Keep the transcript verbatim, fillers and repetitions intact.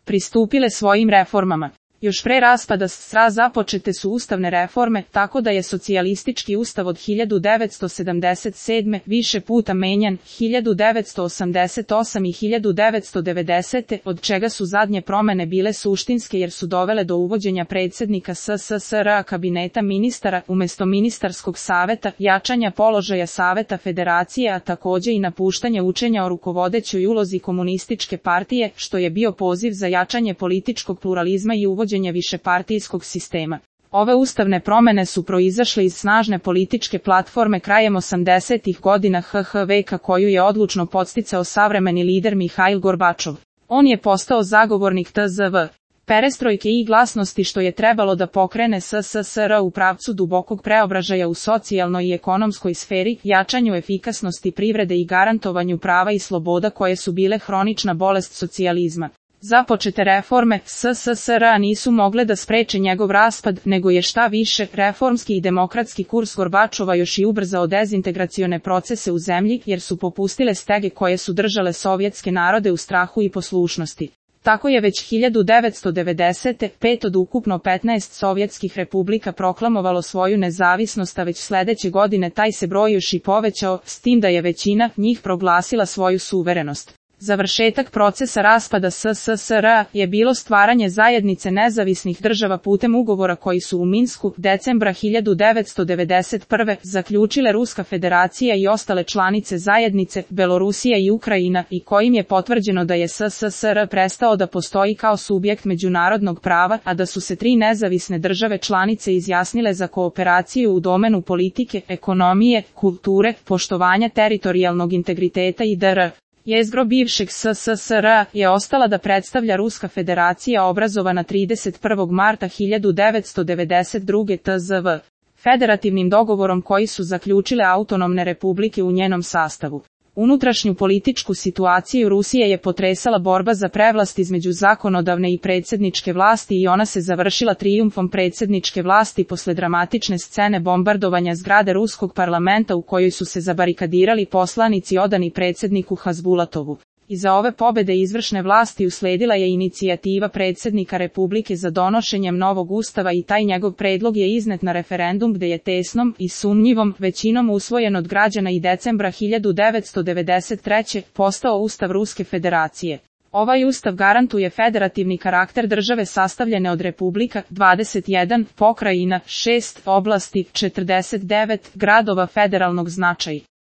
pristupile svojim reformama. Još pre raspada es er a započete su ustavne reforme, tako da je socijalistički ustav od hiljadu devetsto sedamdeset sedme. više puta menjan, hiljadu devetsto osamdeset osme. i hiljadu devetsto devedesete. od čega su zadnje promene bile suštinske jer su dovele do uvođenja predsjednika es es er a kabineta ministara umjesto ministarskog saveta, jačanja položaja Saveta Federacije, a takođe i napuštanje učenja o rukovodećoj ulozi komunističke partije, što je bio poziv za jačanje političkog pluralizma i uvođenje višepartijskog sistema. Ove ustavne promene su proizašle iz snažne političke platforme krajem osamdesetih godina ha ha veka koju je odlučno podsticao savremeni lider Mihail Gorbačov. On je postao zagovornik te ze ve, perestrojke i glasnosti što je trebalo da pokrene es es er a u pravcu dubokog preobražaja u socijalnoj i ekonomskoj sferi, jačanju efikasnosti privrede i garantovanju prava i sloboda koje su bile hronična bolest socijalizma. Započete reforme es es er a nisu mogle da spreče njegov raspad, nego je šta više, reformski i demokratski kurs Gorbačova još i ubrzao dezintegracione procese u zemlji, jer su popustile stege koje su držale sovjetske narode u strahu i poslušnosti. Tako je već hiljadu devetsto devedesete. pet od ukupno petnaest sovjetskih republika proklamovalo svoju nezavisnost, a već sledeće godine taj se broj još i povećao, s tim da je većina njih proglasila svoju suverenost. Završetak procesa raspada es es er a je bilo stvaranje zajednice nezavisnih država putem ugovora koji su u Minsku, decembra hiljadu devetsto devedeset prve. zaključile Ruska federacija i ostale članice zajednice, Belorusija i Ukrajina, i kojim je potvrđeno da je es es er a prestao da postoji kao subjekt međunarodnog prava, a da su se tri nezavisne države članice izjasnile za kooperaciju u domenu politike, ekonomije, kulture, poštovanja teritorijalnog integriteta i dr. Jezgro bivšeg es es er a je ostala da predstavlja Ruska federacija obrazovana trideset prvog marta hiljadu devetsto devedeset druge. te ze ve, federativnim dogovorom koji su zaključile autonomne republike u njenom sastavu. Unutrašnju političku situaciju Rusije je potresala borba za prevlast između zakonodavne i predsjedničke vlasti i ona se završila trijumfom predsjedničke vlasti posle dramatične scene bombardovanja zgrade ruskog parlamenta u kojoj su se zabarikadirali poslanici odani predsjedniku Hazbulatovu. Iza ove pobede izvršne vlasti usledila je inicijativa predsjednika Republike za donošenjem novog ustava i taj njegov predlog je iznet na referendum gde je tesnom i sumnjivom većinom usvojen od građana i decembra hiljadu devetsto devedeset treće. postao Ustav Ruske federacije. Ovaj ustav garantuje federativni karakter države sastavljene od republika, dvadeset jedan, pokrajina, šest oblasti, četrdeset devet gradova federalnog značaja.